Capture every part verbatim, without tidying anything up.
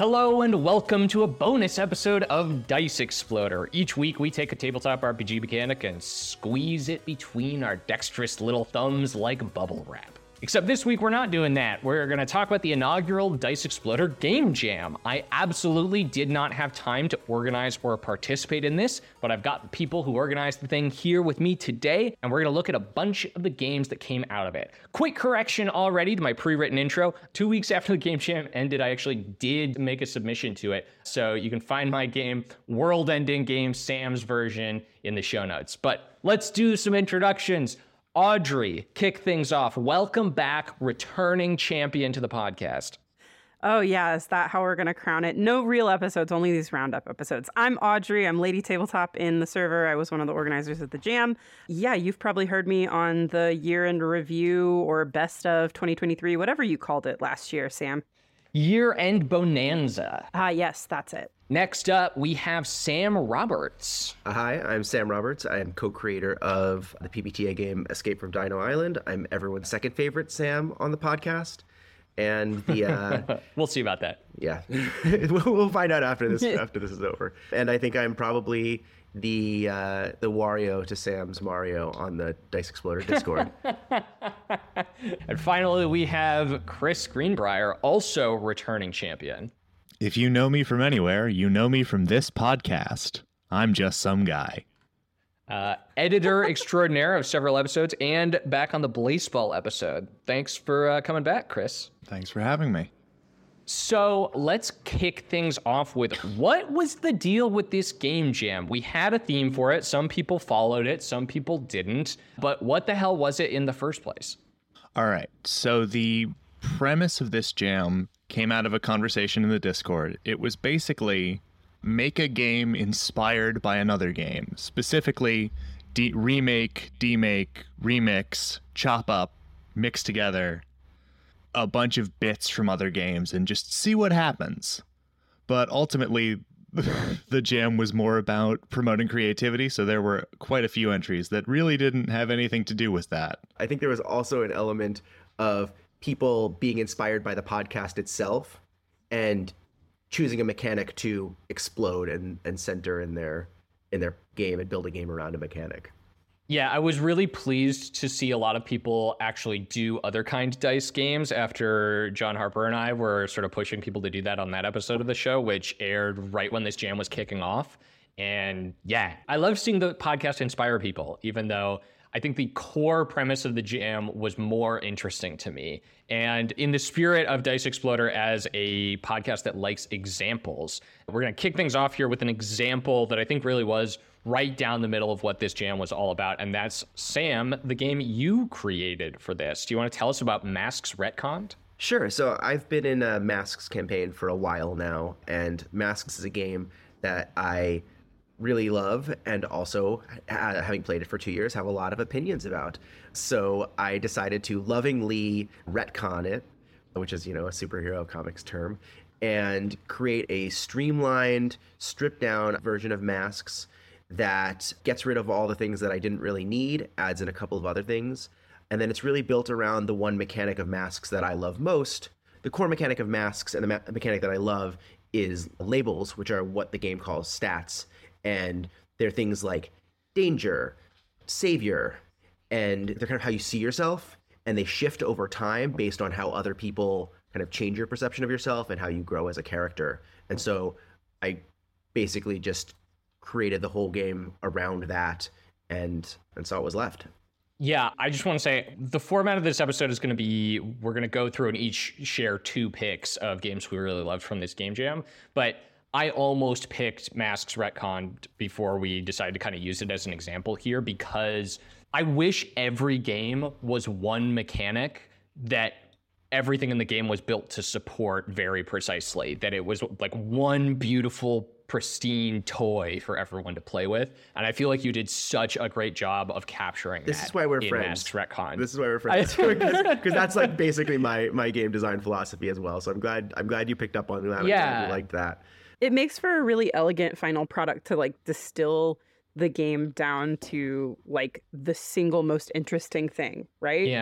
Hello and welcome to a bonus episode of Dice Exploder. Each week we take a tabletop R P G mechanic and squeeze it between our dexterous little thumbs like bubble wrap. Except this week we're not doing that. We're going to talk about the inaugural Dice Exploder Game Jam. I absolutely did not have time to organize or participate in this, but I've got people who organized the thing here with me today, and we're going to look at a bunch of the games that came out of it. Quick correction already to my pre-written intro. Two weeks after the Game Jam ended, I actually did make a submission to it, so you can find my game, World-Ending Game, Sam's version, in the show notes. But let's do some introductions. Audrey, kick things off. Welcome back, returning champion to the podcast. Oh, yeah. Is that how we're going to crown it? No real episodes, only these roundup episodes. I'm Audrey. I'm Lady Tabletop in the server. I was one of the organizers at the Jam. Yeah, you've probably heard me on the year-end review or best of twenty twenty-three, whatever you called it last year, Sam. Year-end Bonanza. Ah, yes, that's it. Next up, we have Sam Roberts. Uh, hi, I'm Sam Roberts. I am co-creator of the P B T A game Escape from Dino Island. I'm everyone's second favorite Sam on the podcast. And the uh, we'll see about that. Yeah, we'll find out after this after this is over. And I think I'm probably the uh, the Wario to Sam's Mario on the Dice Exploder Discord. And finally, we have Chris Greenbrier, also returning champion. If you know me from anywhere, you know me from this podcast. I'm just some guy. Uh, editor extraordinaire of several episodes and back on the Blaseball episode. Thanks for uh, coming back, Chris. Thanks for having me. So let's kick things off with, what was the deal with this Game Jam? We had a theme for it. Some people followed it. Some people didn't. But what the hell was it in the first place? All right. So the premise of this jam came out of a conversation in the Discord. It was basically make a game inspired by another game, specifically de- remake, demake, remix, chop up, mix together a bunch of bits from other games and just see what happens. But ultimately, the jam was more about promoting creativity, so there were quite a few entries that really didn't have anything to do with that. I think there was also an element of people being inspired by the podcast itself and choosing a mechanic to explode and, and center in their in their game and build a game around a mechanic. Yeah, I was really pleased to see a lot of people actually do other kind of dice games after John Harper and I were sort of pushing people to do that on that episode of the show, which aired right when this jam was kicking off. And yeah, I love seeing the podcast inspire people, even though I think the core premise of the jam was more interesting to me. And in the spirit of Dice Exploder as a podcast that likes examples, we're going to kick things off here with an example that I think really was right down the middle of what this jam was all about. And that's, Sam, the game you created for this. Do you want to tell us about Masks Retconned? Sure. So I've been in a Masks campaign for a while now, and Masks is a game that I really love, and also, uh, having played it for two years, have a lot of opinions about. So I decided to lovingly retcon it, which is, you know, a superhero comics term, and create a streamlined, stripped down version of Masks that gets rid of all the things that I didn't really need, adds in a couple of other things, and then it's really built around the one mechanic of Masks that I love most. The core mechanic of Masks and the ma- mechanic that I love is labels, which are what the game calls stats. And they're things like danger, savior, and they're kind of how you see yourself, and they shift over time based on how other people kind of change your perception of yourself and how you grow as a character. And so I basically just created the whole game around that, and and saw what was left. Yeah, I just want to say the format of this episode is going to be, we're going to go through and each share two picks of games we really loved from this Game Jam. But I almost picked Masks Retconned before we decided to kind of use it as an example here, because I wish every game was one mechanic that everything in the game was built to support very precisely, that it was like one beautiful, pristine toy for everyone to play with. And I feel like you did such a great job of capturing this that. This is why we're in friends. Masks Retconned. This is why we're friends. Because that's like basically my my game design philosophy as well. So I'm glad I'm glad you picked up on that. Yeah. I'm glad you liked that. It makes for a really elegant final product to like distill the game down to like the single most interesting thing, right? Yeah.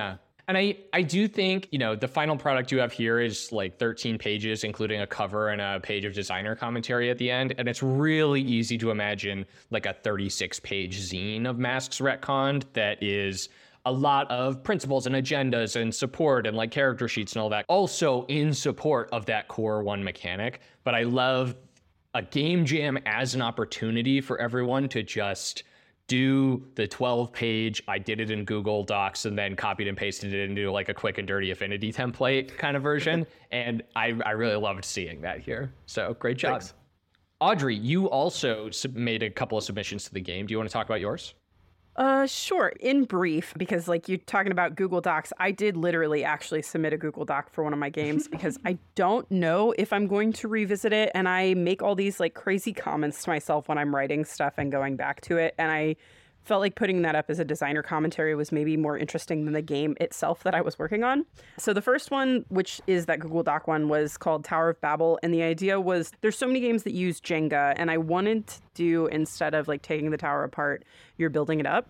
And I, I do think, you know, the final product you have here is like thirteen pages, including a cover and a page of designer commentary at the end. And it's really easy to imagine like a thirty-six page zine of Masks retconned that is a lot of principles and agendas and support and like character sheets and all that, also in support of that core one mechanic. But I love a game jam as an opportunity for everyone to just do the twelve page, I did it in Google Docs and then copied and pasted it into like a quick and dirty Affinity template kind of version. And I, I really loved seeing that here. So great job. Thanks. Audrey, you also sub- made a couple of submissions to the game. Do you want to talk about yours? Uh, sure. In brief, because like you're talking about Google Docs, I did literally actually submit a Google Doc for one of my games because I don't know if I'm going to revisit it. And I make all these like crazy comments to myself when I'm writing stuff and going back to it. And I felt like putting that up as a designer commentary was maybe more interesting than the game itself that I was working on. So the first one, which is that Google Doc one, was called Tower of Babel. And the idea was there's so many games that use Jenga, and I wanted to do, instead of like taking the tower apart, you're building it up.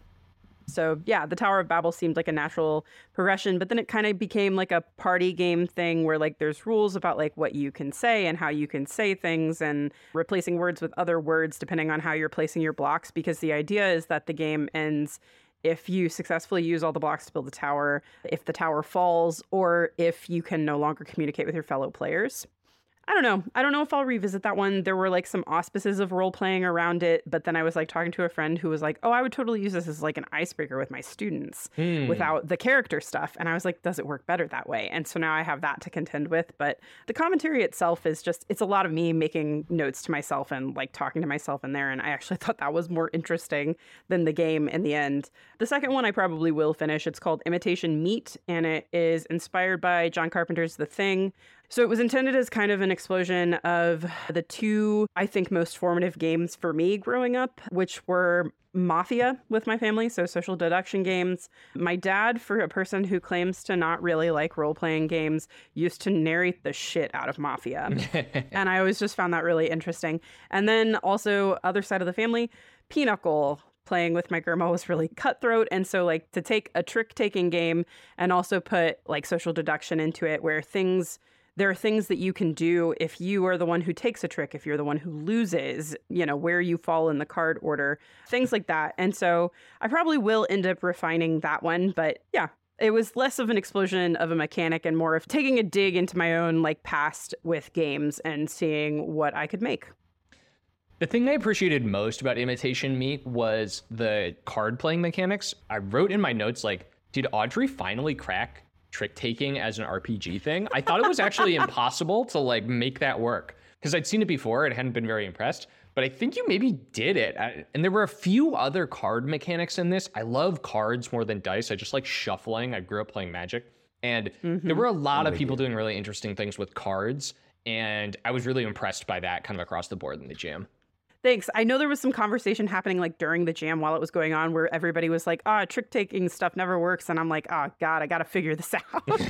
So yeah, the Tower of Babel seemed like a natural progression, but then it kind of became like a party game thing where like there's rules about like what you can say and how you can say things and replacing words with other words depending on how you're placing your blocks, because the idea is that the game ends if you successfully use all the blocks to build the tower, if the tower falls, or if you can no longer communicate with your fellow players. I don't know. I don't know if I'll revisit that one. There were like some auspices of role playing around it, but then I was like talking to a friend who was like, oh, I would totally use this as like an icebreaker with my students Hmm. without the character stuff. And I was like, does it work better that way? And so now I have that to contend with. But the commentary itself is just, it's a lot of me making notes to myself and like talking to myself in there. And I actually thought that was more interesting than the game in the end. The second one I probably will finish. It's called Imitation Meat, and it is inspired by John Carpenter's The Thing. So it was intended as kind of an explosion of the two, I think, most formative games for me growing up, which were Mafia with my family, so social deduction games. My dad, for a person who claims to not really like role-playing games, used to narrate the shit out of Mafia. And I always just found that really interesting. And then also, other side of the family, Pinochle. Playing with my grandma was really cutthroat. And so like to take a trick-taking game and also put like social deduction into it where things... There are things that you can do if you are the one who takes a trick, if you're the one who loses, you know, where you fall in the card order, things like that. And so I probably will end up refining that one. But yeah, it was less of an explosion of a mechanic and more of taking a dig into my own like past with games and seeing what I could make. The thing I appreciated most about Imitation Meat was the card playing mechanics. I wrote in my notes, like, did Audrey finally crack trick taking as an R P G thing? I thought it was actually impossible to like make that work because I'd seen it before and hadn't been very impressed, but I think you maybe did it. I, and there were a few other card mechanics in this. I love cards more than dice. I just like shuffling. I grew up playing Magic, and mm-hmm. there were a lot of people doing really interesting things with cards, and I was really impressed by that kind of across the board in the jam. Thanks. I know there was some conversation happening like during the jam while it was going on where everybody was like, ah, oh, trick taking stuff never works. And I'm like, oh, God, I got to figure this out. Well,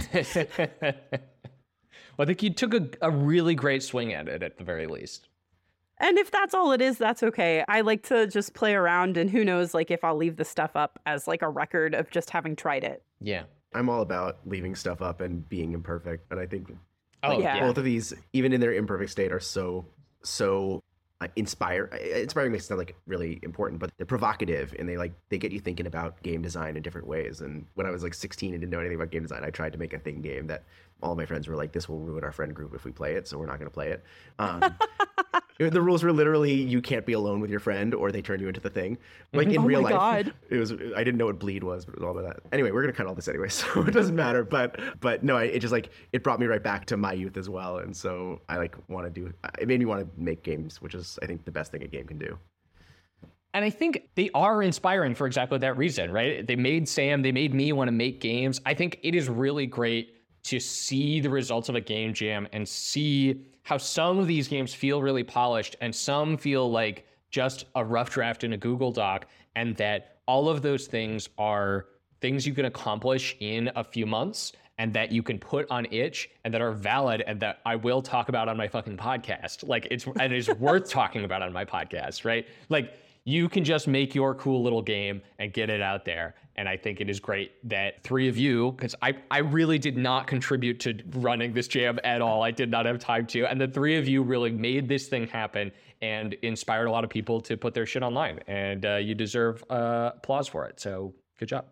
I think you took a, a really great swing at it at the very least. And if that's all it is, that's okay. I like to just play around, and who knows, like if I'll leave the stuff up as like a record of just having tried it. Yeah. I'm all about leaving stuff up and being imperfect. And I think oh, like, yeah. both of these, even in their imperfect state, are so, so... Uh, inspire inspiring makes it sound like really important, but they're provocative and they like they get you thinking about game design in different ways. And when I was like sixteen and didn't know anything about game design, I tried to make a thing game that all my friends were like, this will ruin our friend group if we play it, so we're not going to play it. Um, the rules were literally you can't be alone with your friend or they turn you into the thing. Like in oh real my life, God. it was I didn't know what bleed was, but it was all about that. Anyway, we're gonna cut all this anyway, so it doesn't matter. But but no, it just like it brought me right back to my youth as well, and so I like want to do. It made me want to make games, which is I think the best thing a game can do. And I think they are inspiring for exactly that reason, right? They made Sam, they made me want to make games. I think it is really great to see the results of a game jam and see how some of these games feel really polished and some feel like just a rough draft in a Google Doc, and that all of those things are things you can accomplish in a few months and that you can put on itch and that are valid and that I will talk about on my fucking podcast. Like it's, and it's worth talking about on my podcast, right? Like You can just make your cool little game and get it out there. And I think it is great that three of you, because I, I really did not contribute to running this jam at all. I did not have time to. And the three of you really made this thing happen and inspired a lot of people to put their shit online. And uh, you deserve uh, applause for it. So good job.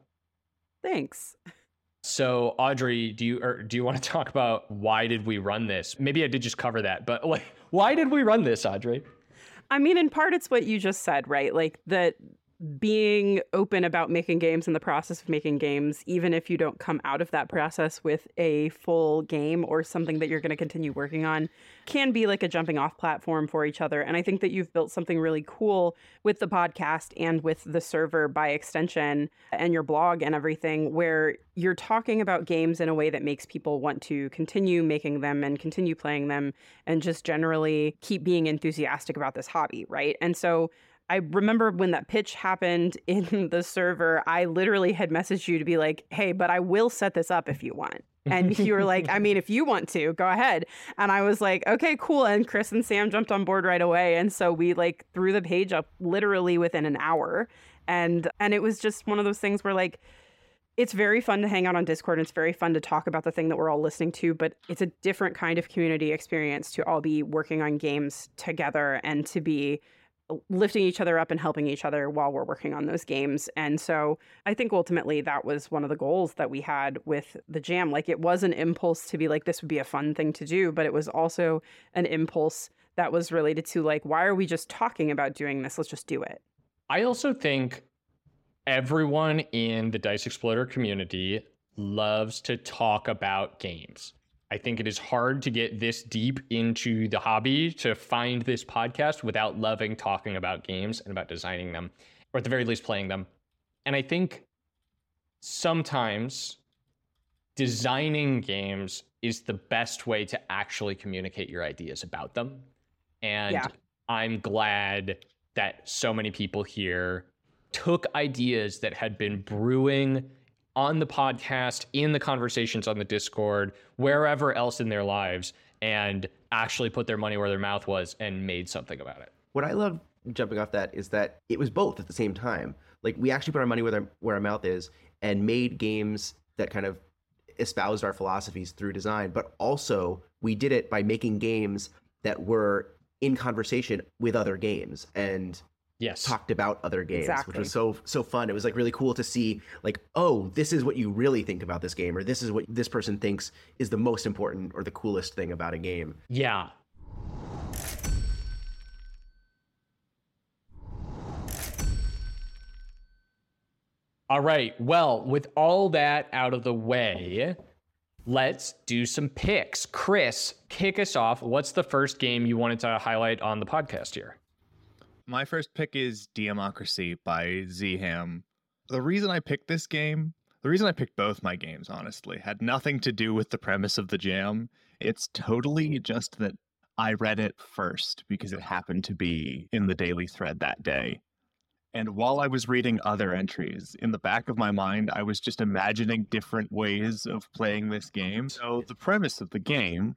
Thanks. So Audrey, do you or do you want to talk about why did we run this? Maybe I did just cover that, but like, why did we run this, Audrey? I mean, in part, it's what you just said, right? Like that being open about making games and the process of making games, even if you don't come out of that process with a full game or something that you're going to continue working on, can be like a jumping off platform for each other. And I think that you've built something really cool with the podcast and with the server by extension and your blog and everything, where you're talking about games in a way that makes people want to continue making them and continue playing them and just generally keep being enthusiastic about this hobby, right? And so I remember when that pitch happened in the server, I literally had messaged you to be like, hey, but I will set this up if you want. And you were like, I mean, if you want to, go ahead. And I was like, okay, cool. And Chris and Sam jumped on board right away. And so we like threw the page up literally within an hour. And and it was just one of those things where like, it's very fun to hang out on Discord. And it's very fun to talk about the thing that we're all listening to, but it's a different kind of community experience to all be working on games together and to be lifting each other up and helping each other while we're working on those games. And so I think ultimately that was one of the goals that we had with the jam. Like it was an impulse to be like, this would be a fun thing to do, but it was also an impulse that was related to like, why are we just talking about doing this? Let's just do it. I also think everyone in the Dice Exploder community loves to talk about games. I think it is hard to get this deep into the hobby to find this podcast without loving talking about games and about designing them, or at the very least playing them. And I think sometimes designing games is the best way to actually communicate your ideas about them. And yeah. I'm glad that so many people here took ideas that had been brewing on the podcast, in the conversations on the Discord, wherever else in their lives, and actually put their money where their mouth was and made something about it. What I love jumping off that is that it was both at the same time. Like we actually put our money where our, where our mouth is and made games that kind of espoused our philosophies through design, but also we did it by making games that were in conversation with other games and yes. talked about other games, exactly. which was so so fun. It was like really cool to see like, oh, this is what you really think about this game, or this is what this person thinks is the most important or the coolest thing about a game. Yeah. All right. Well, with all that out of the way, let's do some picks. Chris, kick us off. What's the first game you wanted to highlight on the podcast here? My first pick is Democracy by Z-Ham. The reason I picked this game, the reason I picked both my games, honestly, had nothing to do with the premise of the jam. It's totally just that I read it first because it happened to be in the daily thread that day. And while I was reading other entries, in the back of my mind, I was just imagining different ways of playing this game. So the premise of the game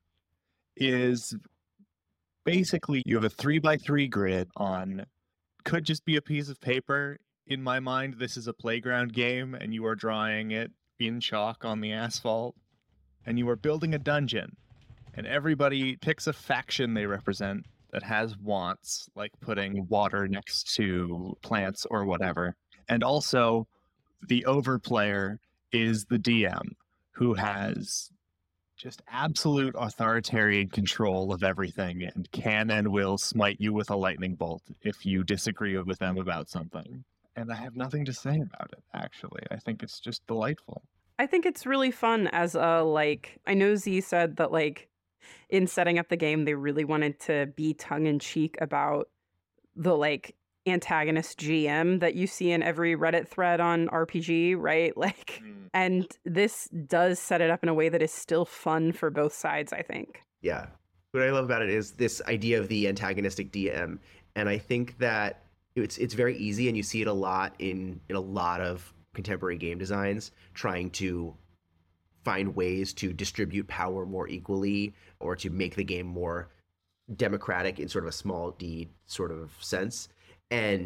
is basically you have a three by three grid on, could just be a piece of paper. In my mind, this is a playground game, and you are drawing it in chalk on the asphalt, and you are building a dungeon. And everybody picks a faction they represent that has wants, like putting water next to plants or whatever. And also, the overplayer is the D M, who has just absolute authoritarian control of everything and can and will smite you with a lightning bolt if you disagree with them about something. And I have nothing to say about it, actually. I think it's just delightful. I think it's really fun as a, like, I know Z said that, like, in setting up the game, they really wanted to be tongue-in-cheek about the, like, antagonist G M that you see in every Reddit thread on R P G, right? Like, mm. and this does set it up in a way that is still fun for both sides, I think. Yeah. What I love about it is this idea of the antagonistic D M. And I think that it's it's very easy, and you see it a lot in, in a lot of contemporary game designs, trying to find ways to distribute power more equally or to make the game more democratic in sort of a small d sort of sense. And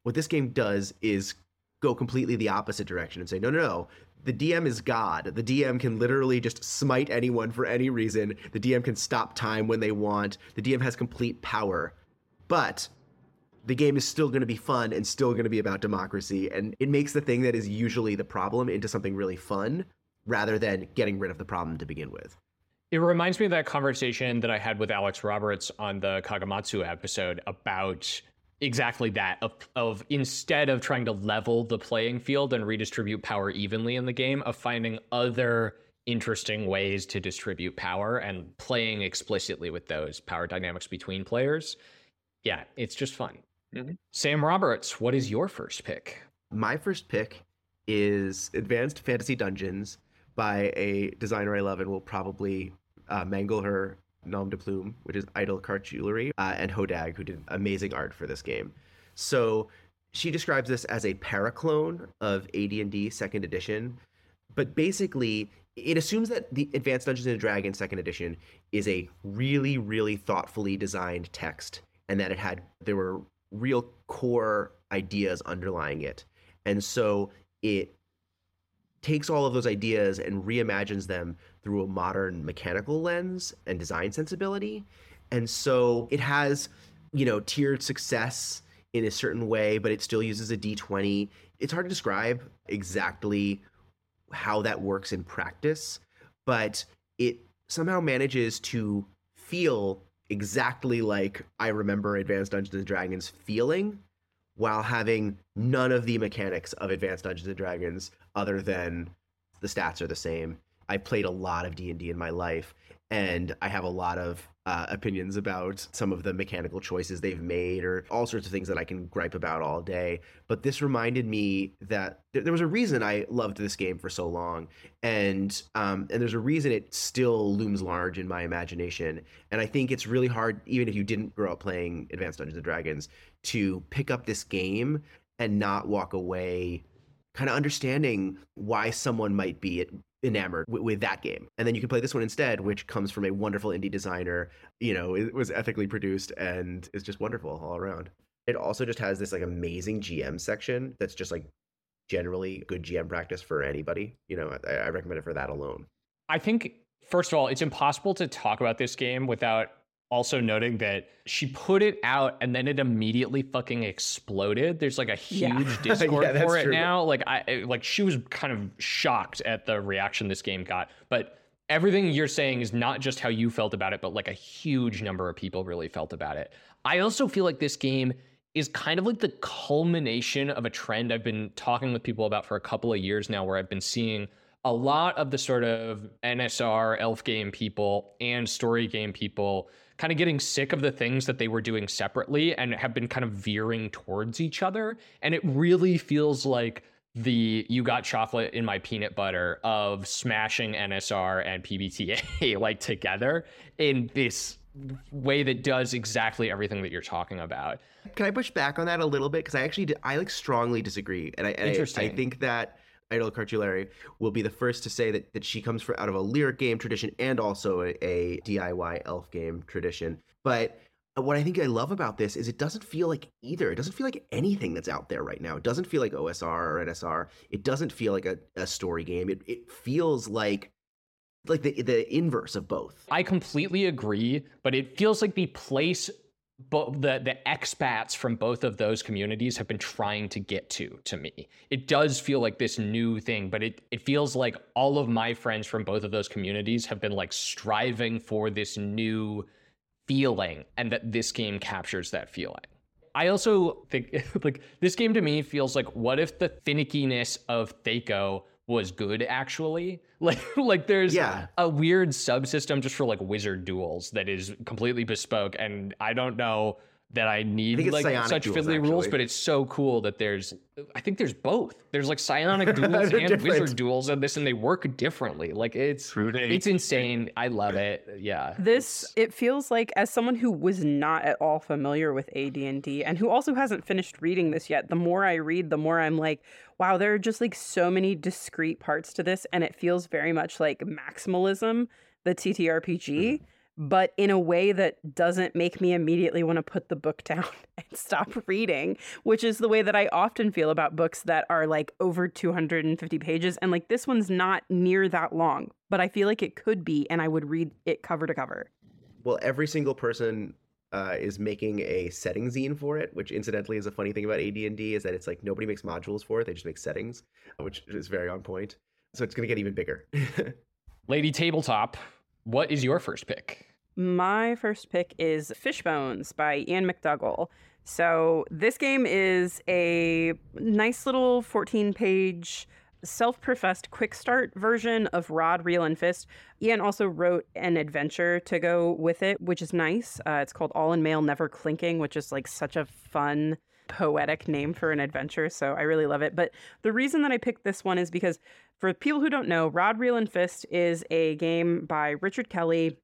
What this game does is go completely the opposite direction and say, no, no, no. The D M is God. The D M can literally just smite anyone for any reason. The D M can stop time when they want. The D M has complete power. But the game is still going to be fun and still going to be about democracy. And it makes the thing that is usually the problem into something really fun rather than getting rid of the problem to begin with. It reminds me of that conversation that I had with Alex Roberts on the Kagamatsu episode about exactly that, of, of instead of trying to level the playing field and redistribute power evenly in the game, of finding other interesting ways to distribute power and playing explicitly with those power dynamics between players. Yeah, it's just fun. Mm-hmm. Sam Roberts, what is your first pick? My first pick is Advanced Fantasy Dungeons by a designer I love and will probably uh, mangle her nom de plume, which is Idle Cart Jewelry, uh, and Hodag, who did amazing art for this game. So she describes this as a paraclone of A D and D second edition, but basically it assumes that the Advanced Dungeons and Dragons second edition is a really, really thoughtfully designed text, and that it had there were real core ideas underlying it. And so it takes all of those ideas and reimagines them through a modern mechanical lens and design sensibility. And so it has, you know, tiered success in a certain way, but it still uses a D twenty. It's hard to describe exactly how that works in practice, but it somehow manages to feel exactly like I remember Advanced Dungeons and Dragons feeling, while having none of the mechanics of Advanced Dungeons and Dragons other than the stats are the same. I played a lot of D and D in my life, and I have a lot of uh, opinions about some of the mechanical choices they've made, or all sorts of things that I can gripe about all day. But this reminded me that th- there was a reason I loved this game for so long, and um, and there's a reason it still looms large in my imagination. And I think it's really hard, even if you didn't grow up playing Advanced Dungeons and Dragons, to pick up this game and not walk away kind of understanding why someone might be enamored w- with that game. And then you can play this one instead, which comes from a wonderful indie designer. You know, it was ethically produced and is just wonderful all around. It also just has this like amazing G M section that's just like generally good G M practice for anybody. You know, I, I recommend it for that alone. I think, first of all, it's impossible to talk about this game without also noting that she put it out and then it immediately fucking exploded. There's like a huge Yeah. Discord Yeah, that's for it true. now. Like I like she was kind of shocked at the reaction this game got. But everything you're saying is not just how you felt about it, but like a huge number of people really felt about it. I also feel like this game is kind of like the culmination of a trend I've been talking with people about for a couple of years now, where I've been seeing a lot of the sort of N S R, elf game people and story game people kind of getting sick of the things that they were doing separately and have been kind of veering towards each other. And it really feels like the you got chocolate in my peanut butter of smashing N S R and P B T A like together in this way that does exactly everything that you're talking about. Can I push back on that a little bit? Because I actually, I like strongly disagree. And I, and I, Interesting. I think that Idle Cart Jewelry will be the first to say that, that she comes from, out of a lyric game tradition and also a, a D I Y elf game tradition. But what I think I love about this is it doesn't feel like either. It doesn't feel like anything that's out there right now. It doesn't feel like O S R or N S R. It doesn't feel like a, a story game. It it feels like like the the inverse of both. I completely agree, but it feels like the place but the the expats from both of those communities have been trying to get to to me. It does feel like this new thing, but it it feels like all of my friends from both of those communities have been like striving for this new feeling, and that this game captures that feeling. I also think like this game to me feels like, what if the finickiness of Thaco was good actually? Like like there's Yeah. a weird subsystem just for like wizard duels that is completely bespoke, and I don't know that I I need think it's like psionic such duels, fiddly rules, actually. but it's so cool that there's I think there's both. There's like psionic duels They're and different. wizard duels and this, and they work differently. Like it's True date. it's insane. I love it. Yeah. This, it feels like, as someone who was not at all familiar with A D and D and who also hasn't finished reading this yet, the more I read, the more I'm like, wow, there are just like so many discrete parts to this, and it feels very much like Maximalism, the T T R P G. but in a way that doesn't make me immediately want to put the book down and stop reading, which is the way that I often feel about books that are like over two hundred fifty pages. And like this one's not near that long, but I feel like it could be, and I would read it cover to cover. Well, every single person uh, is making a setting zine for it, which incidentally is a funny thing about A D and D is that it's like nobody makes modules for it. They just make settings, which is very on point. So it's going to get even bigger. Lady Tabletop, what is your first pick? My first pick is Fishbones by Ian McDougall. So this game is a nice little fourteen-page self-professed quick start version of Rod, Reel, and Fist. Ian also wrote an adventure to go with it, which is nice. Uh, it's called All in Mail, Never Clinking, which is like such a fun, poetic name for an adventure. So I really love it. But the reason that I picked this one is because for people who don't know, Rod, Reel, and Fist is a game by Richard Kelly,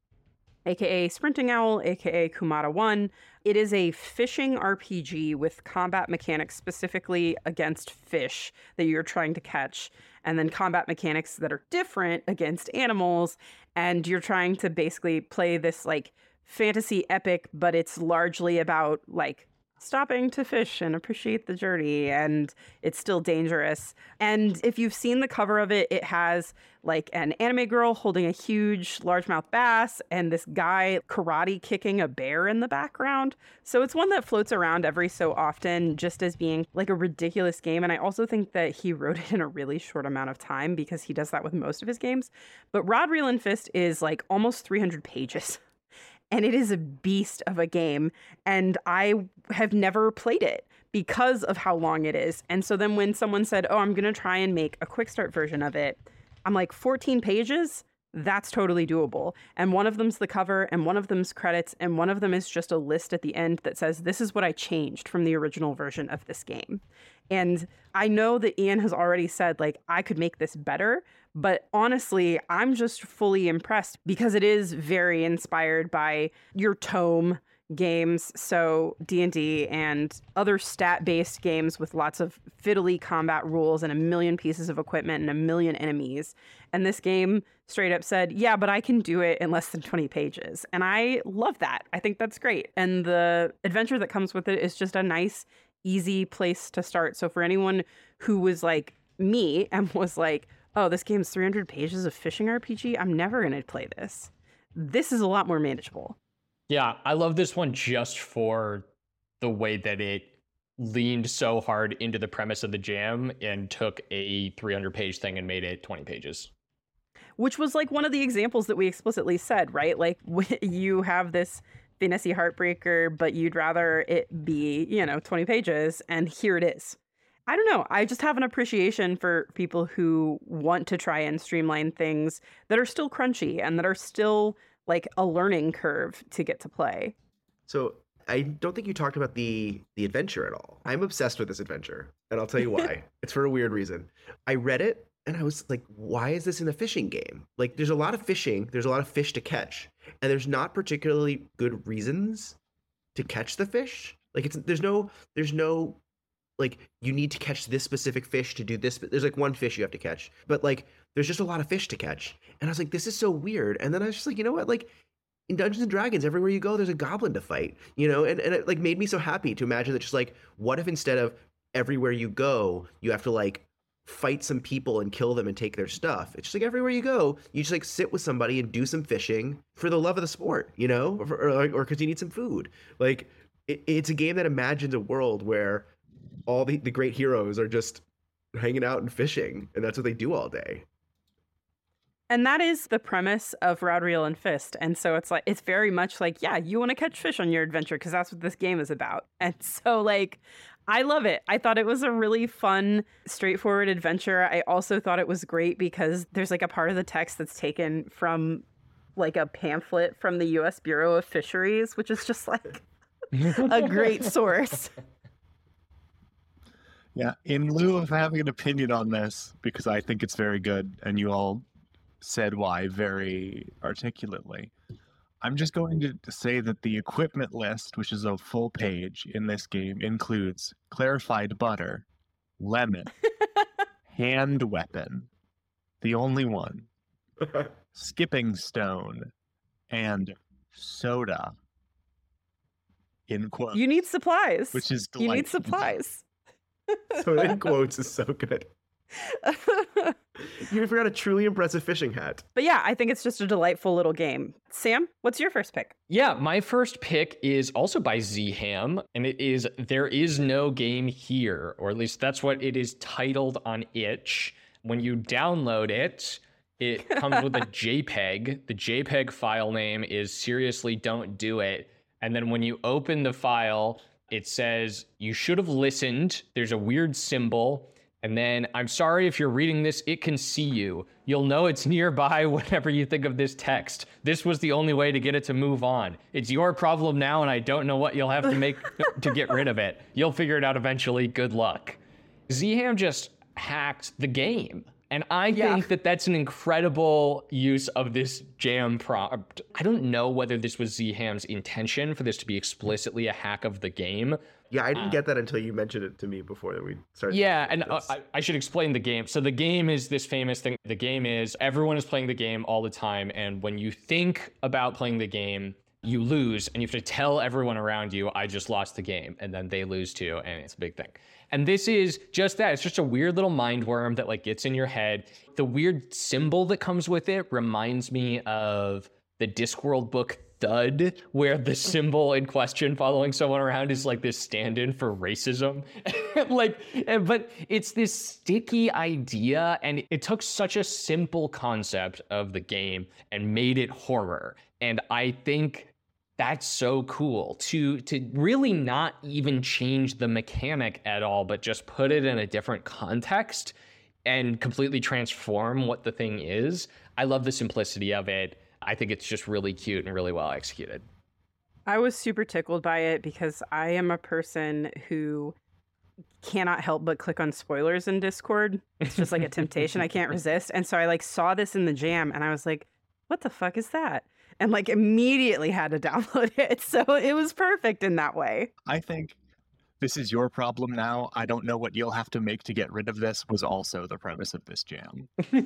aka Sprinting Owl, aka Kumada One. It is a fishing R P G with combat mechanics specifically against fish that you're trying to catch, and then combat mechanics that are different against animals, and you're trying to basically play this like fantasy epic, but it's largely about like stopping to fish and appreciate the journey, and it's still dangerous. And if you've seen the cover of it, it has like an anime girl holding a huge largemouth bass and this guy karate kicking a bear in the background. So it's one that floats around every so often just as being like a ridiculous game. And I also think that he wrote it in a really short amount of time because he does that with most of his games. But Rod, Reel, and Fist is like almost three hundred pages. And it is a beast of a game. And I have never played it because of how long it is. And so then when someone said, oh, I'm going to try and make a quick start version of it, I'm like, fourteen pages? That's totally doable. And one of them's the cover, and one of them's credits, and one of them is just a list at the end that says, this is what I changed from the original version of this game. And I know that Ian has already said, like, I could make this better, but honestly, I'm just fully impressed because it is very inspired by your Tome games, so D and D and other stat-based games with lots of fiddly combat rules and a million pieces of equipment and a million enemies. And this game straight up said, yeah, but I can do it in less than twenty pages. And I love that. I think that's great. And the adventure that comes with it is just a nice, easy place to start. So for anyone who was like me and was like, oh, this game's three hundred pages of fishing R P G, I'm never going to play this. This is a lot more manageable. Yeah, I love this one just for the way that it leaned so hard into the premise of the jam and took a three hundred page thing and made it twenty pages. Which was like one of the examples that we explicitly said, right? Like you have this fantasy heartbreaker, but you'd rather it be, you know, twenty pages, and here it is. I don't know. I just have an appreciation for people who want to try and streamline things that are still crunchy and that are still like a learning curve to get to play. So I don't think you talked about the the adventure at all. I'm obsessed with this adventure, and I'll tell you why. It's for a weird reason. I read it, and I was like, why is this in a fishing game? Like, there's a lot of fishing, there's a lot of fish to catch, and there's not particularly good reasons to catch the fish. Like, it's there's no there's no like you need to catch this specific fish to do this. There's like one fish you have to catch, but like there's just a lot of fish to catch. And I was like, this is so weird. And then I was just like, you know what? Like in Dungeons and Dragons, everywhere you go, there's a goblin to fight, you know? And, and it like made me so happy to imagine that just like, what if instead of everywhere you go, you have to like fight some people and kill them and take their stuff. It's just like everywhere you go, you just like sit with somebody and do some fishing for the love of the sport, you know? Or, or, or cause you need some food. Like it, it's a game that imagines a world where all the, the great heroes are just hanging out and fishing, and that's what they do all day. And that is the premise of Rod, Reel, and Fist. And so it's like, it's very much like, yeah, you want to catch fish on your adventure because that's what this game is about. And so like, I love it. I thought it was a really fun, straightforward adventure. I also thought it was great because there's like a part of the text that's taken from like a pamphlet from the U S Bureau of Fisheries, which is just like a great source. Yeah, in lieu of having an opinion on this, because I think it's very good, and you all said why very articulately, I'm just going to say that the equipment list, which is a full page in this game, includes clarified butter, lemon, hand weapon, the only one, skipping stone, and soda. In quotes. You need supplies. Which is You need delightful. supplies. So in quotes is so good. You forgot a truly impressive fishing hat. But yeah, I think it's just a delightful little game. Sam, what's your first pick? Yeah, my first pick is also by Z-Ham, and it is There Is No Game Here, or at least that's what it is titled on itch. When you download it, it comes with a JPEG. The JPEG file name is Seriously Don't Do It. And then when you open the file, it says, you should have listened. There's a weird symbol. And then, I'm sorry if you're reading this, it can see you. You'll know it's nearby whenever you think of this text. This was the only way to get it to move on. It's your problem now, and I don't know what you'll have to make to get rid of it. You'll figure it out eventually. Good luck. Z-Ham just hacked the game. And I Yeah. think that that's an incredible use of this jam prompt. I don't know whether this was Z-Ham's intention for this to be explicitly a hack of the game. Yeah, I didn't get that until you mentioned it to me before that we started. Yeah, and uh, this. I, I should explain the game. So the game is this famous thing. The game is everyone is playing the game all the time. And when you think about playing the game, you lose and you have to tell everyone around you, I just lost the game. And then they lose too. And it's a big thing. And this is just that. It's just a weird little mind worm that like gets in your head. The weird symbol that comes with it reminds me of the Discworld book Thud, where the symbol in question following someone around is like this stand-in for racism. like, but it's this sticky idea, and it took such a simple concept of the game and made it horror. And I think that's so cool to to really not even change the mechanic at all, but just put it in a different context and completely transform what the thing is. I love the simplicity of it. I think it's just really cute and really well executed. I was super tickled by it because I am a person who cannot help but click on spoilers in Discord. It's just like a temptation I can't resist. And so I like saw this in the jam and I was like, what the fuck is that? And like immediately had to download it. So it was perfect in that way. I think this is your problem now. I don't know what you'll have to make to get rid of this was also the premise of this jam.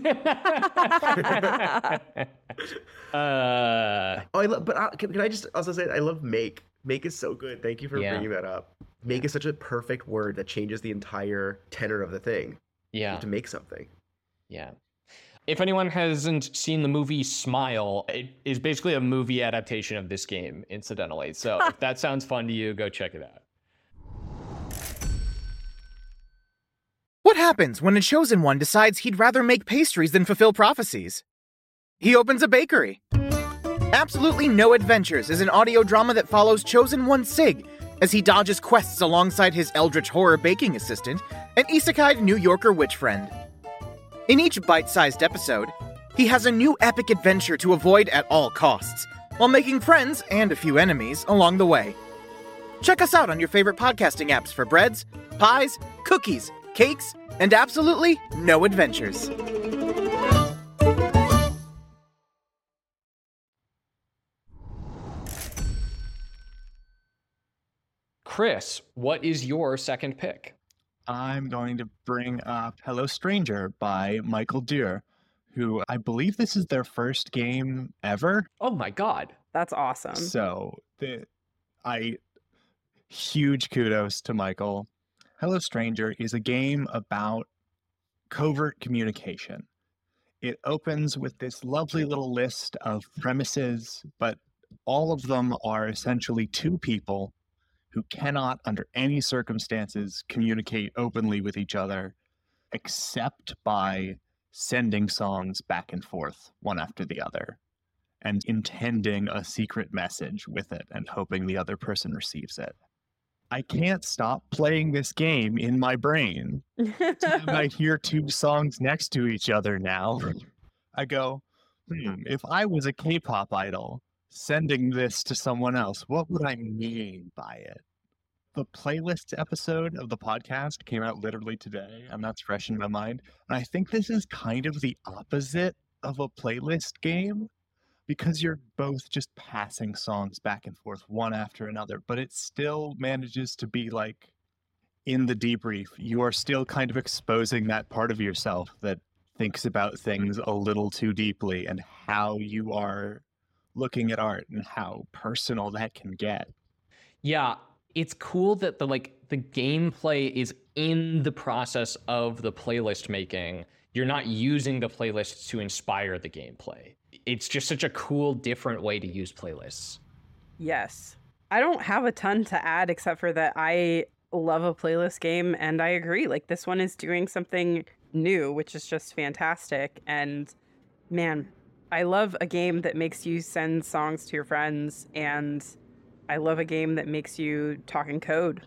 uh, Oh, I love, but I, can, can I just also say I love make. Make is so good. Thank you for Yeah. bringing that up. Make is such a perfect word that changes the entire tenor of the thing. You yeah, have to make something. yeah. If anyone hasn't seen the movie Smile, it is basically a movie adaptation of this game, incidentally. So if that sounds fun to you, go check it out. What happens when a chosen one decides he'd rather make pastries than fulfill prophecies? He opens a bakery. Absolutely No Adventures is an audio drama that follows Chosen One Sig as he dodges quests alongside his eldritch horror baking assistant and isekai New Yorker witch friend. In each bite-sized episode, he has a new epic adventure to avoid at all costs, while making friends and a few enemies along the way. Check us out on your favorite podcasting apps for breads, pies, cookies, cakes, and absolutely no adventures. Chris, what is your second pick? I'm going to bring up Hello Stranger by Michael Dürr, who I believe this is their first game ever. Oh my God. That's awesome. So the, I huge kudos to Michael. Hello Stranger is a game about covert communication. It opens with this lovely little list of premises, but all of them are essentially two people who cannot, under any circumstances, communicate openly with each other, except by sending songs back and forth, one after the other, and intending a secret message with it and hoping the other person receives it. I can't stop playing this game in my brain. And I hear two songs next to each other now. I go, hmm, if I was a K-pop idol sending this to someone else, what would I mean by it? The playlist episode of the podcast came out literally today, and that's fresh in my mind. And I think this is kind of the opposite of a playlist game, because you're both just passing songs back and forth one after another, but it still manages to be like, in the debrief, you are still kind of exposing that part of yourself that thinks about things a little too deeply and how you are looking at art and how personal that can get. Yeah, it's cool that the like the gameplay is in the process of the playlist making. You're not using the playlists to inspire the gameplay. It's just such a cool, different way to use playlists. Yes. I don't have a ton to add except for that I love a playlist game, and I agree. Like, this one is doing something new, which is just fantastic. And man, I love a game that makes you send songs to your friends, and I love a game that makes you talk in code.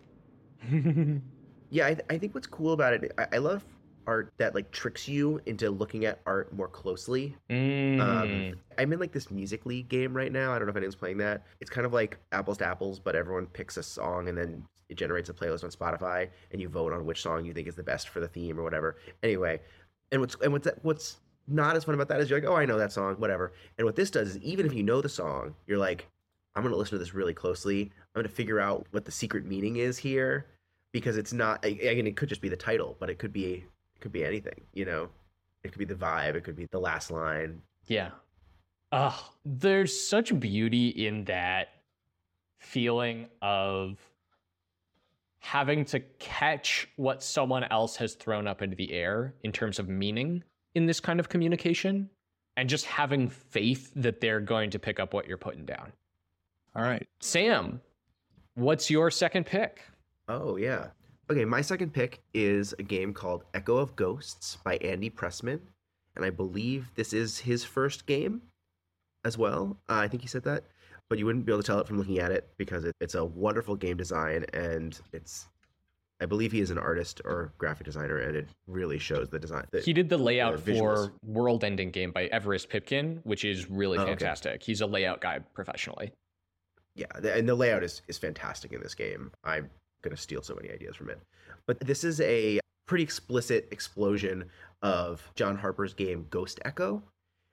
Yeah, I, th- I think what's cool about it, I-, I love art that like tricks you into looking at art more closely. Mm. Um, I'm in like this Musical.ly game right now. I don't know if anyone's playing that. It's kind of like apples to apples, but everyone picks a song and then it generates a playlist on Spotify, and you vote on which song you think is the best for the theme or whatever. Anyway, and what's and what's what's not as fun about that is you're like, oh, I know that song, whatever. And what this does is even if you know the song, you're like, I'm going to listen to this really closely. I'm going to figure out what the secret meaning is here, because it's not, again, it could just be the title, but it could be, it could be anything, you know? It could be the vibe. It could be the last line. Yeah. Oh, there's such beauty in that feeling of having to catch what someone else has thrown up into the air in terms of meaning in this kind of communication, and just having faith that they're going to pick up what you're putting down. All right. Sam, what's your second pick? Oh, yeah. Okay, my second pick is a game called Echo of Ghosts by Andy Pressman. And I believe this is his first game as well. Uh, I think he said that. But you wouldn't be able to tell it from looking at it because it, it's a wonderful game design. And it's, I believe he is an artist or graphic designer, and it really shows the design. The, he did the layout the for World Ending Game by Everest Pipkin, which is really oh, fantastic. Okay. He's a layout guy professionally. Yeah, and the layout is, is fantastic in this game. I'm going to steal so many ideas from it. But this is a pretty explicit explosion of John Harper's game Ghost Echo.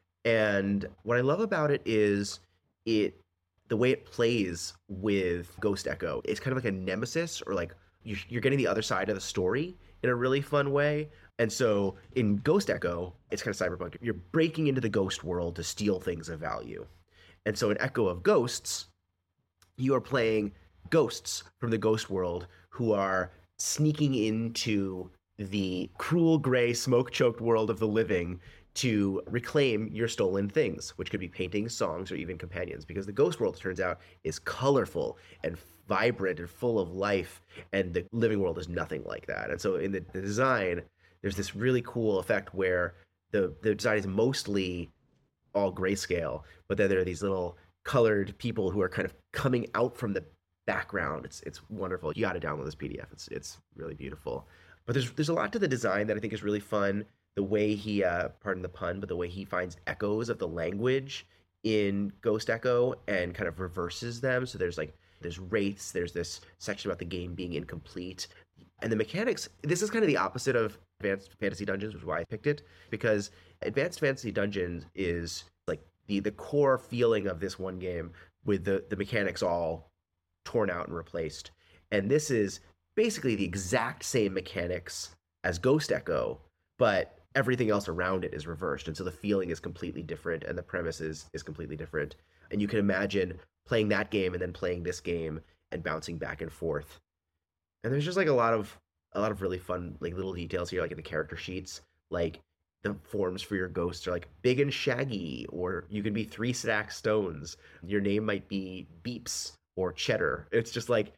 And what I love about it is it the way it plays with Ghost Echo. It's kind of like a nemesis, or like you're getting the other side of the story in a really fun way. And so in Ghost Echo, it's kind of cyberpunk. You're breaking into the ghost world to steal things of value. And so in Echo of Ghosts, you are playing ghosts from the ghost world who are sneaking into the cruel, gray, smoke-choked world of the living to reclaim your stolen things, which could be paintings, songs, or even companions, because the ghost world, it turns out, is colorful and vibrant and full of life, and the living world is nothing like that. And so in the, the design, there's this really cool effect where the, the design is mostly all grayscale, but then there are these little colored people who are kind of coming out from the background. It's it's wonderful. You got to download this P D F. It's it's really beautiful. But there's there's a lot to the design that I think is really fun. The way he, uh, pardon the pun, but the way he finds echoes of the language in Ghost Echo and kind of reverses them. So there's like there's wraiths. There's this section about the game being incomplete, and the mechanics. This is kind of the opposite of Advanced Fantasy Dungeons, which is why I picked it, because Advanced Fantasy Dungeons is like the the core feeling of this one game with the the mechanics all torn out and replaced. And this is basically the exact same mechanics as Ghost Echo, but everything else around it is reversed. And so the feeling is completely different, and the premise is, is completely different. And you can imagine playing that game and then playing this game and bouncing back and forth. And there's just like a lot of a lot of really fun like little details here, like in the character sheets, like the forms for your ghosts are like big and shaggy, or you can be three stack stones. Your name might be Beeps or Cheddar. It's just like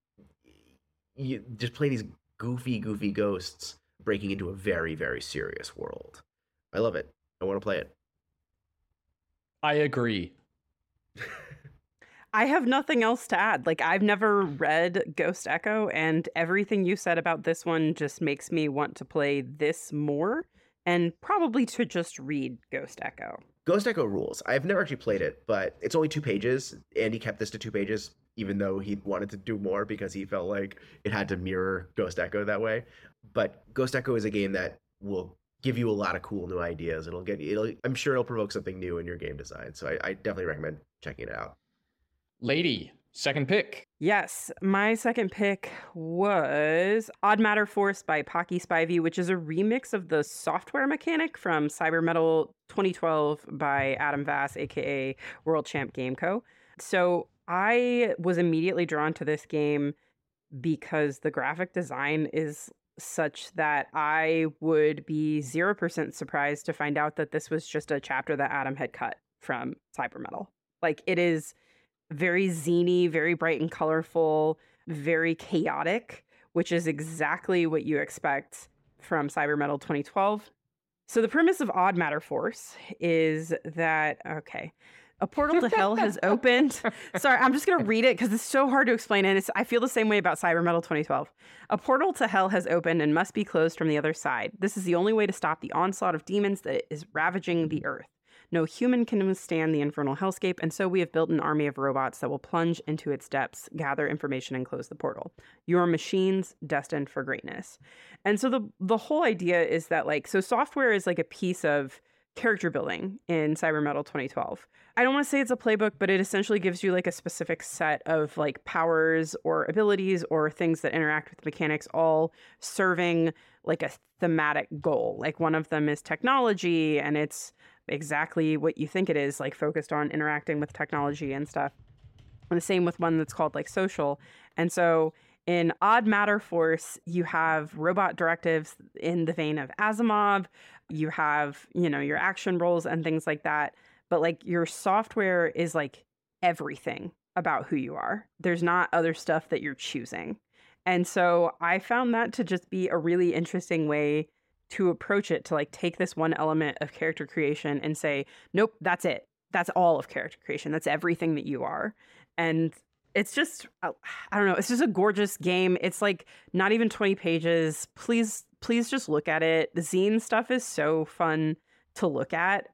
you just play these goofy, goofy ghosts breaking into a very, very serious world. I love it. I want to play it. I agree. I have nothing else to add. Like, I've never read Ghost Echo, and everything you said about this one just makes me want to play this more, and probably to just read Ghost Echo. Ghost Echo rules. I've never actually played it, but it's only two pages. Andy kept this to two pages, even though he wanted to do more because he felt like it had to mirror Ghost Echo that way. But Ghost Echo is a game that will give you a lot of cool new ideas. It'll get it'll I'm sure it'll provoke something new in your game design. So I, I definitely recommend checking it out. Lady, second pick. Yes, my second pick was Odd Matter Force by Pocky Spivey, which is a remix of the software mechanic from Cyber Metal twenty twelve by Adam Vass, aka World Champ Game Co. So I was immediately drawn to this game because the graphic design is such that I would be zero percent surprised to find out that this was just a chapter that Adam had cut from Cyber Metal. Like, it is very zany, very bright and colorful, very chaotic, which is exactly what you expect from Cyber Metal twenty twelve. So the premise of Odd Matter Force is that, okay, a portal to hell has opened. Sorry, I'm just going to read it because it's so hard to explain. And it's, I feel the same way about Cyber Metal twenty twelve. A portal to hell has opened and must be closed from the other side. This is the only way to stop the onslaught of demons that is ravaging the earth. No human can withstand the infernal hellscape, and so we have built an army of robots that will plunge into its depths, gather information, and close the portal. Your machines destined for greatness. And so the the whole idea is that, like, so software is like a piece of character building in Cyber Metal twenty twelve. I don't want to say it's a playbook, but it essentially gives you like a specific set of like powers or abilities or things that interact with mechanics, all serving like a thematic goal. Like, one of them is technology, and it's exactly what you think it is, like focused on interacting with technology and stuff. And the same with one that's called like social. And so in Odd Matter Force, you have robot directives in the vein of Asimov. You have, you know, your action roles and things like that. But like, your software is like everything about who you are. There's not other stuff that you're choosing. And so I found that to just be a really interesting way to approach it, to like take this one element of character creation and say, nope, that's it. That's all of character creation. That's everything that you are. And it's just, I don't know, it's just a gorgeous game. It's like not even twenty pages. Please, please just look at it. The zine stuff is so fun to look at.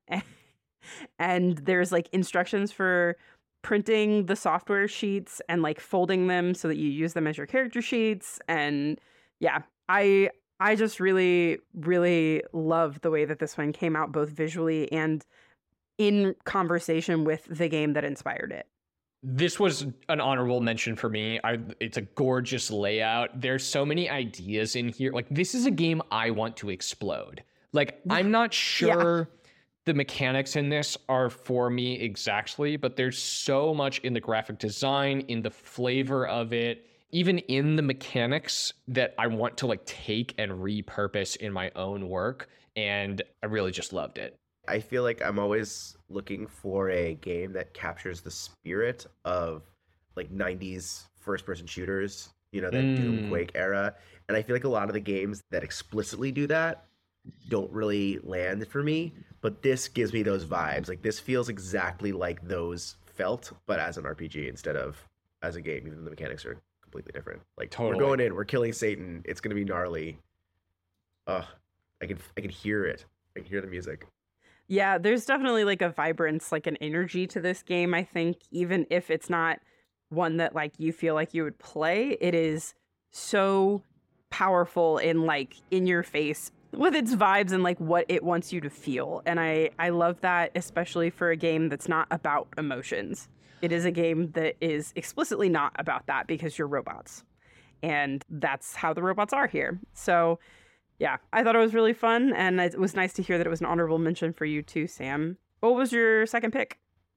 And there's like instructions for printing the software sheets and like folding them so that you use them as your character sheets. And yeah, I I just really, really love the way that this one came out, both visually and in conversation with the game that inspired it. This was an honorable mention for me. I, it's a gorgeous layout. There's so many ideas in here. Like, this is a game I want to explode. Like, I'm not sure yeah. the mechanics in this are for me exactly, but there's so much in the graphic design, in the flavor of it, even in the mechanics that I want to like take and repurpose in my own work. And I really just loved it. I feel like I'm always looking for a game that captures the spirit of like nineties first person shooters, you know, that mm. Doom, Quake era. And I feel like a lot of the games that explicitly do that don't really land for me, but this gives me those vibes. Like, this feels exactly like those felt, but as an R P G instead of as a game, even though the mechanics are completely different. Like, totally. We're going in, we're killing Satan. It's going to be gnarly. Ugh, I can I can hear it. I can hear the music. Yeah, there's definitely like a vibrance, like an energy to this game. I think even if it's not one that like you feel like you would play, it is so powerful in like in your face with its vibes and like what it wants you to feel. And I I love that, especially for a game that's not about emotions. It is a game that is explicitly not about that because you're robots. And that's how the robots are here. So, yeah, I thought it was really fun. And it was nice to hear that it was an honorable mention for you too, Sam. What was your second pick?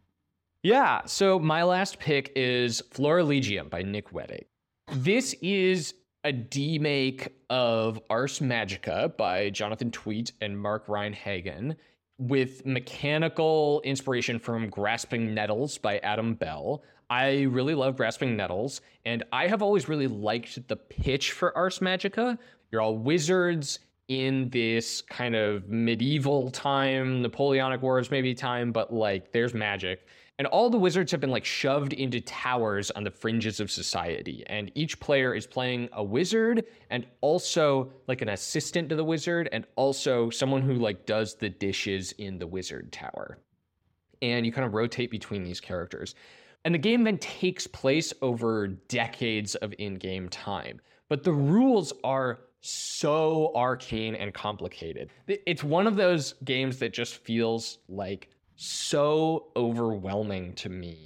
Yeah, so my last pick is Florilegium by Nick Wettig. This is a demake of Ars Magica by Jonathan Tweet and Mark Reinhagen, with mechanical inspiration from Grasping Nettles by Adam Bell. I really love Grasping Nettles, and I have always really liked the pitch for Ars Magica. You're all wizards in this kind of medieval time, Napoleonic Wars maybe time, but like there's magic. And all the wizards have been like shoved into towers on the fringes of society. And each player is playing a wizard and also like an assistant to the wizard and also someone who like does the dishes in the wizard tower. And you kind of rotate between these characters. And the game then takes place over decades of in-game time. But the rules are so arcane and complicated. It's one of those games that just feels like so overwhelming to me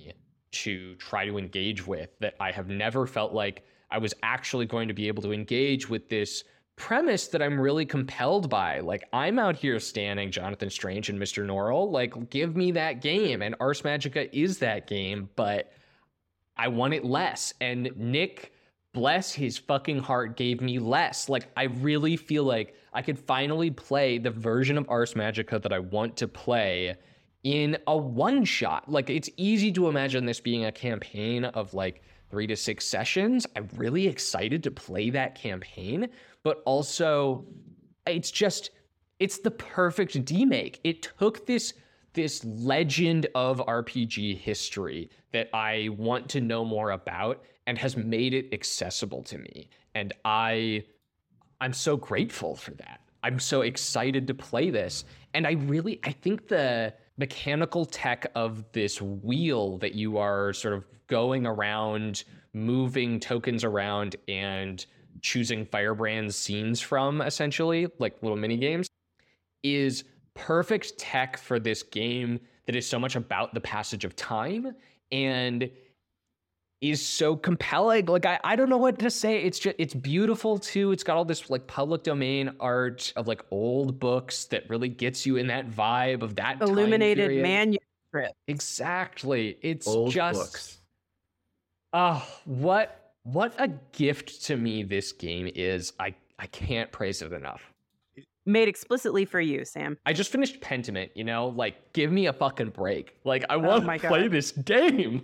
to try to engage with, that I have never felt like I was actually going to be able to engage with this premise that I'm really compelled by. Like, I'm out here standing Jonathan Strange and Mister Norrell. Like, give me that game. And Ars Magica is that game, but I want it less. And Nick, bless his fucking heart, gave me less. Like, I really feel like I could finally play the version of Ars Magica that I want to play in a one shot. Like, it's easy to imagine this being a campaign of like three to six sessions. I'm really excited to play that campaign, but also it's just, it's the perfect demake. It took this this legend of R P G history that I want to know more about and has made it accessible to me. And I I'm so grateful for that. I'm so excited to play this. And I really I think the mechanical tech of this wheel that you are sort of going around, moving tokens around and choosing Firebrand's scenes from, essentially, like little mini games, is perfect tech for this game that is so much about the passage of time and is so compelling. Like, I, I don't know what to say. It's just, it's beautiful too. It's got all this like public domain art of like old books that really gets you in that vibe of that illuminated manuscript. Exactly. It's Old just, books. oh, what what a gift to me this game is. I I can't praise it enough. Made explicitly for you, Sam. I just finished Pentiment, you know, like, give me a fucking break. Like, I want my to play God. this game.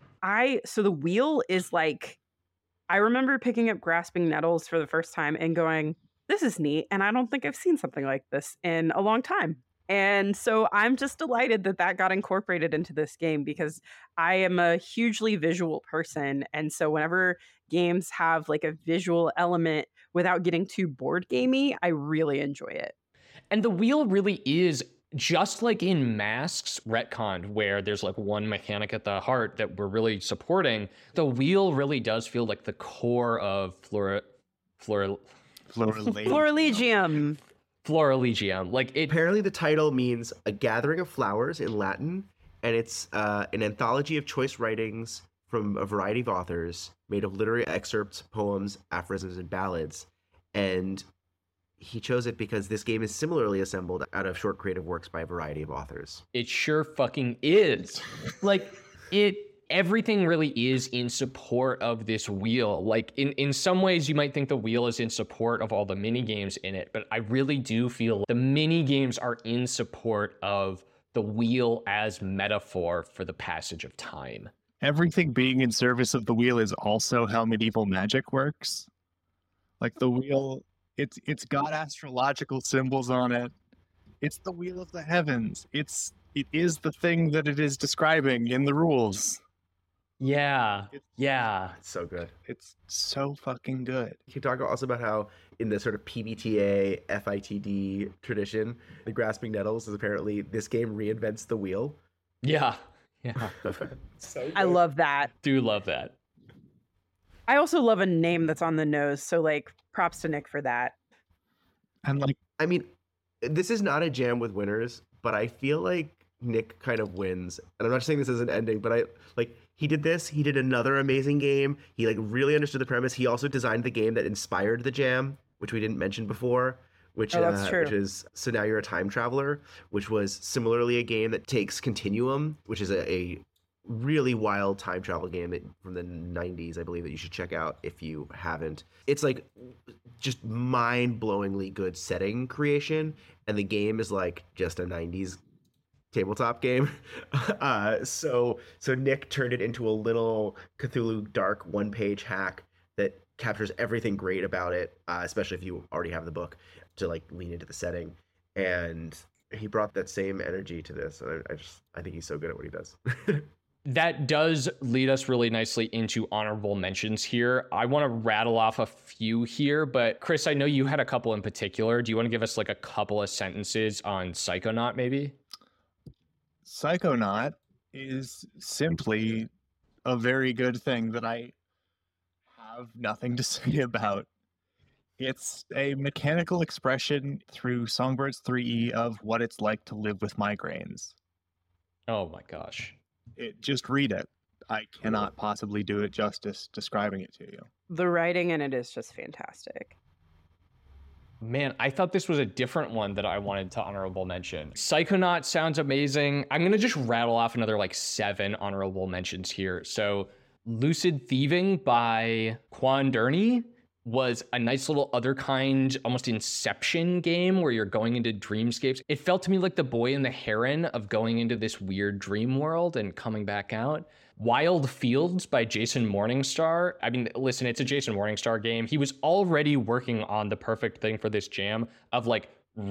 I so the wheel is like, I remember picking up Grasping Nettles for the first time and going, this is neat. And I don't think I've seen something like this in a long time. And so I'm just delighted that that got incorporated into this game, because I am a hugely visual person. And so whenever games have like a visual element without getting too board gamey, I really enjoy it. And the wheel really is just like in Masks retconned, where there's like one mechanic at the heart that we're really supporting. The wheel really does feel like the core of Flora, Flora, Floraligium. Florilegium. Florilegium. Like, it. Apparently, the title means a gathering of flowers in Latin, and it's uh, an anthology of choice writings from a variety of authors made of literary excerpts, poems, aphorisms, and ballads. And he chose it because this game is similarly assembled out of short creative works by a variety of authors. It sure fucking is. Like, it, everything really is in support of this wheel. Like, in, in some ways, you might think the wheel is in support of all the mini games in it, but I really do feel the mini games are in support of the wheel as metaphor for the passage of time. Everything being in service of the wheel is also how medieval magic works. Like, the wheel, it's it's got astrological symbols on it. It's the wheel of the heavens. It's it is the thing that it is describing in the rules. Yeah, yeah. It's so good. It's so fucking good. You can talk also about how in the sort of P B T A, F I T D tradition, the Grasping Nettles is apparently this game reinvents the wheel. Yeah, yeah. So good. I love that. Do love that. I also love a name that's on the nose. So, like, props to Nick for that. And like, I mean, this is not a jam with winners, but I feel like Nick kind of wins. And I'm not saying this as an ending, but I like he did this. He did another amazing game. He like really understood the premise. He also designed the game that inspired the jam, which we didn't mention before. Which, Oh, that's uh, true. which is So Now You're a Time Traveler, which was similarly a game that takes Continuum, which is a, a really wild time travel game that, from the nineties, I believe, that you should check out if you haven't. It's like just mind-blowingly good setting creation, and the game is like just a nineties tabletop game. Uh, so so Nick turned it into a little Cthulhu Dark one-page hack that captures everything great about it, uh, especially if you already have the book, to like lean into the setting. And he brought that same energy to this. And I, I just I think he's so good at what he does. That does lead us really nicely into honorable mentions here. I want to rattle off a few here, but Chris, I know you had a couple in particular. Do you want to give us like a couple of sentences on Psychonaut, maybe? Psychonaut is simply a very good thing that I have nothing to say about. It's a mechanical expression through Songbirds three E of what it's like to live with migraines. Oh my gosh. It, just read it. I cannot possibly do it justice describing it to you. The writing in it is just fantastic. Man, I thought this was a different one that I wanted to honorable mention. Psychonaut sounds amazing. I'm going to just rattle off another like seven honorable mentions here. So Lucid Thieving by Quan Durney was a nice little other kind, almost Inception game where you're going into dreamscapes. It felt to me like the boy and the heron of going into this weird dream world and coming back out. Wild Fields by Jason Morningstar. I mean, listen, it's a Jason Morningstar game. He was already working on the perfect thing for this jam of like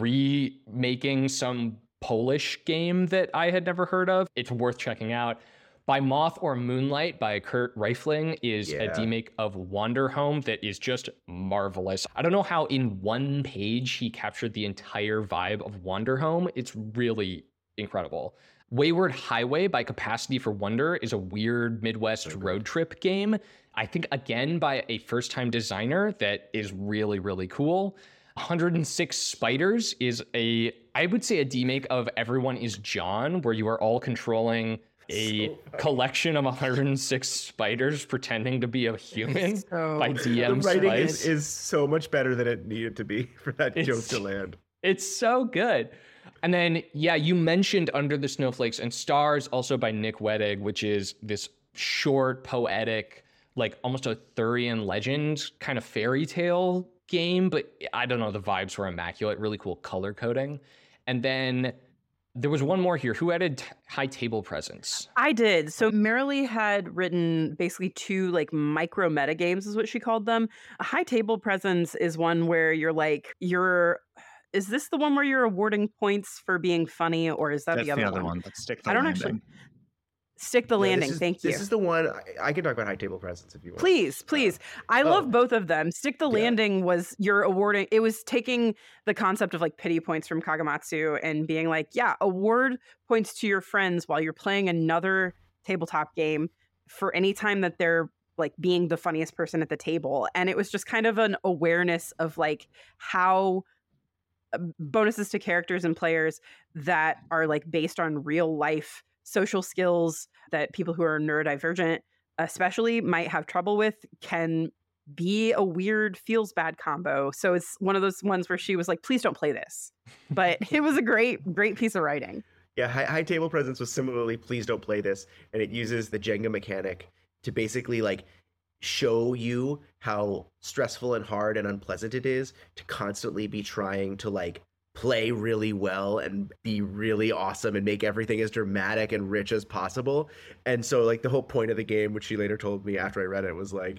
remaking some Polish game that I had never heard of. It's worth checking out. By Moth or Moonlight by Kurt Reifling is Yeah. a remake of Wanderhome that is just marvelous. I don't know how in one page he captured the entire vibe of Wanderhome. It's really incredible. Wayward Highway by Capacity for Wonder is a weird Midwest road trip game. I think, again, by a first-time designer that is really, really cool. one hundred six Spiders is a, I would say, a demake of Everyone is John, where you are all controlling a So collection of one hundred six spiders pretending to be a human So by D M the writing Spice. is, is so much better than it needed to be for that It's- joke to land. It's so good. And then, yeah, you mentioned Under the Snowflakes and Stars, also by Nick Wedig, which is this short, poetic, like almost Arthurian legend kind of fairy tale game. But I don't know, the vibes were immaculate, really cool color coding. And then there was one more here. Who added t- High Table Presence? I did. So Marilee had written basically two like micro meta games is what she called them. A High Table Presence is one where you're like, you're, is this the one where you're awarding points for being funny, or is that That's the other the other one? one. Let's stick the I don't landing. actually stick the Yeah, this landing. is- Thank you. This is the one I, I can talk about High Table Presence if you want. Please, please. I oh. love both of them. Stick the Yeah. landing was you're awarding, it was taking the concept of like pity points from Kagamatsu and being like, yeah, award points to your friends while you're playing another tabletop game for any time that they're like being the funniest person at the table. And it was just kind of an awareness of like how uh, bonuses to characters and players that are like based on real life social skills that people who are neurodivergent especially might have trouble with can be a weird feels bad combo. So it's one of those ones where she was like, please don't play this. But it was a great, great piece of writing. Yeah, high, high Table Presence was similarly, please don't play this. And it uses the Jenga mechanic to basically like show you how stressful and hard and unpleasant it is to constantly be trying to like play really well and be really awesome and make everything as dramatic and rich as possible. And so like the whole point of the game, which she later told me after I read it, was like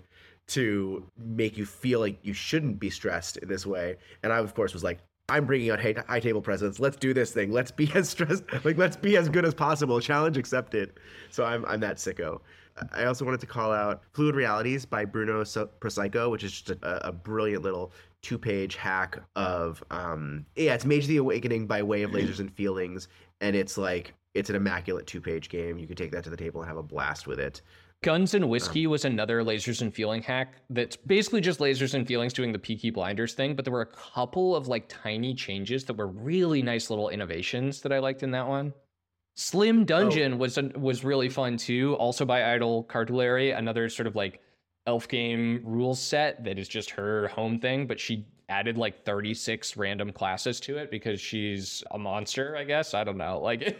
to make you feel like you shouldn't be stressed in this way. And I, of course, was like, I'm bringing out high, high table presence. Let's do this thing. Let's be as stressed, like let's be as good as possible. Challenge accepted. So I'm I'm that sicko. I also wanted to call out Fluid Realities by Bruno Prosaico, which is just a, a brilliant little two-page hack of, um, yeah, it's Mage the Awakening by way of Lasers and Feelings, and it's like, it's an immaculate two-page game. You can take that to the table and have a blast with it. Guns and Whiskey was another Lasers and Feeling hack that's basically just Lasers and Feelings doing the Peaky Blinders thing, but there were a couple of like tiny changes that were really nice little innovations that I liked in that one. Slim Dungeon oh. was was really fun too, also by Idle Cartulary, another sort of like elf game rules set that is just her home thing, but she added like thirty-six random classes to it because she's a monster, I guess. I don't know. Like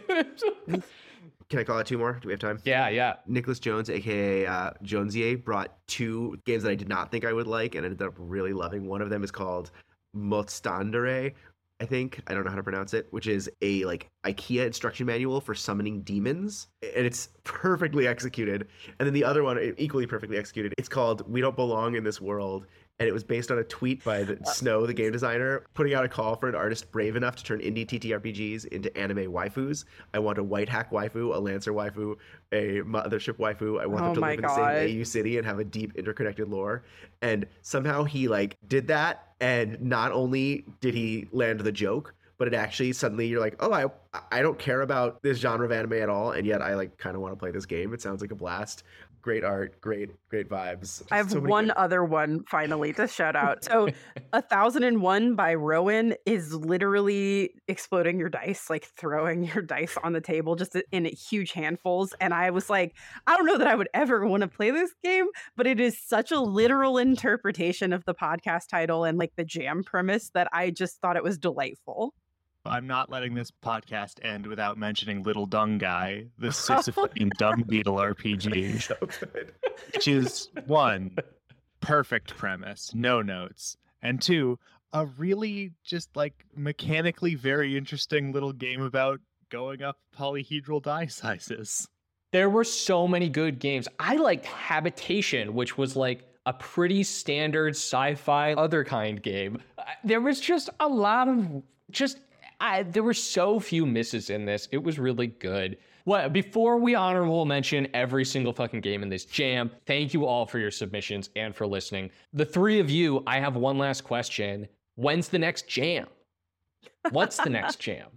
Can I call out two more? Do we have time? Yeah, yeah. Nicholas Jones, aka uh, Jonesier, brought two games that I did not think I would like and ended up really loving. One of them is called Motstandere, I think. I don't know how to pronounce it, which is a like IKEA instruction manual for summoning demons. And it's perfectly executed. And then the other one, equally perfectly executed, it's called We Don't Belong in This World. And it was based on a tweet by the, Snow, the game designer, putting out a call for an artist brave enough to turn indie T T R P Gs into anime waifus. I want a white hack waifu, a lancer waifu, a mothership waifu. I want Oh them to my live in the God. same A U city and have a deep interconnected lore. And somehow he like did that. And not only did he land the joke, but it actually suddenly you're like, oh, I I don't care about this genre of anime at all, and yet I like kind of want to play this game. It sounds like a blast. Great art, great, great vibes. I have So many one good- other one finally to shout out. So, A Thousand and One by Rowan is literally exploding your dice, like throwing your dice on the table just in huge handfuls. And I was like, I don't know that I would ever want to play this game, but it is such a literal interpretation of the podcast title and like the jam premise that I just thought it was delightful. I'm not letting this podcast end without mentioning Little Dung Guy, the Sisyphean Dung Beetle R P G, So good. which is one, perfect premise, no notes, and two, a really just like mechanically very interesting little game about going up polyhedral die sizes. There were so many good games. I liked Habitation, which was like a pretty standard sci-fi other kind game. Uh, There was just a lot of just I, there were so few misses in this. It was really good. Well, before we honorable mention every single fucking game in this jam, thank you all for your submissions and for listening. The three of you, I have one last question. When's the next jam? What's the next jam?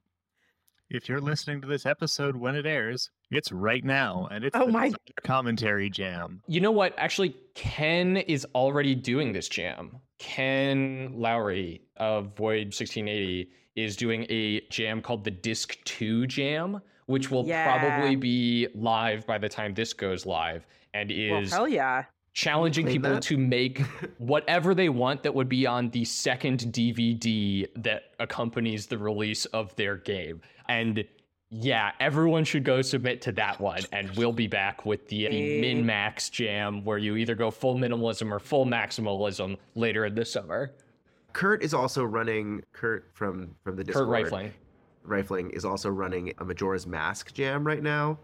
If you're listening to this episode when it airs, it's right now, and it's Oh the my- commentary jam. You know what? Actually, Ken is already doing this jam. Ken Lowry of Void sixteen eighty is doing a jam called the Disc two Jam, which will Yeah. probably be live by the time this goes live, and Well, is hell yeah. challenging Claim people that. to make whatever they want that would be on the second D V D that accompanies the release of their game. And yeah, everyone should go submit to that one, and we'll be back with the, the Hey. min-max jam where you either go full minimalism or full maximalism later in the summer. Kurt is also running. Kurt from from the Kurt Discord. Rifling. Rifling is also running a Majora's Mask jam right now.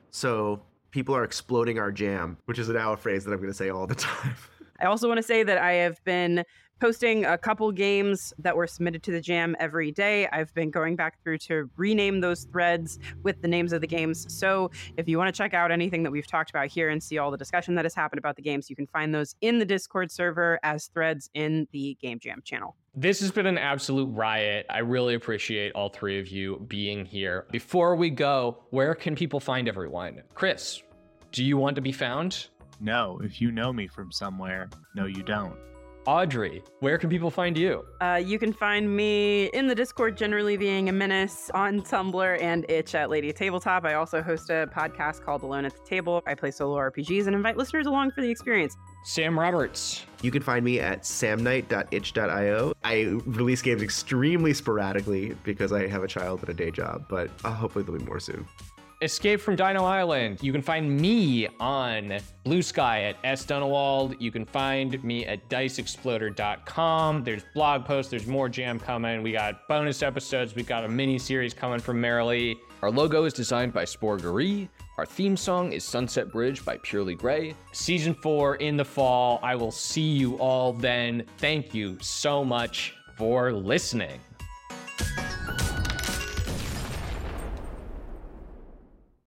So people are exploding our jam, which is now a phrase that I'm going to say all the time. I also want to say that I have been posting a couple games that were submitted to the jam every day. I've been going back through to rename those threads with the names of the games. So if you want to check out anything that we've talked about here and see all the discussion that has happened about the games, you can find those in the Discord server as threads in the Game Jam channel. This has been an absolute riot. I really appreciate all three of you being here. Before we go, where can people find everyone? Chris, do you want to be found? No, if you know me from somewhere, no, you don't. Audrey, where can people find you? Uh, you can find me in the Discord, generally being a menace, on Tumblr and Itch at Lady Tabletop. I also host a podcast called Alone at the Table. I play solo R P Gs and invite listeners along for the experience. Sam Roberts. You can find me at samnight dot itch dot io. I release games extremely sporadically because I have a child and a day job, but uh, hopefully there'll be more soon. Escape from Dino Island. You can find me on Blue Sky at S. Dunawald. You can find me at dice exploder dot com. There's blog posts. There's more jam coming. We got bonus episodes. We got a mini series coming from Merrily. Our logo is designed by Sporgery. Our theme song is Sunset Bridge by Purely Gray. Season four in the fall. I will see you all then. Thank you so much for listening.